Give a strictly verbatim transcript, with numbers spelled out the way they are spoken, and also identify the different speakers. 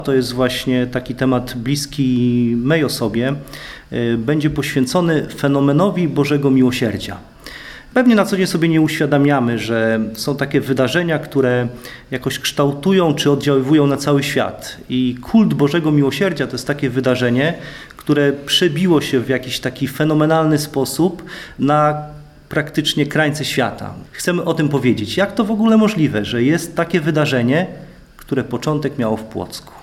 Speaker 1: To jest właśnie taki temat bliski mej osobie. Będzie poświęcony fenomenowi Bożego Miłosierdzia. Pewnie na co dzień sobie nie uświadamiamy, że są takie wydarzenia, które jakoś kształtują czy oddziaływują na cały świat. I kult Bożego Miłosierdzia to jest takie wydarzenie, które przebiło się w jakiś taki fenomenalny sposób na praktycznie krańce świata. Chcemy o tym powiedzieć. Jak to w ogóle możliwe, że jest takie wydarzenie, które początek miało w Płocku?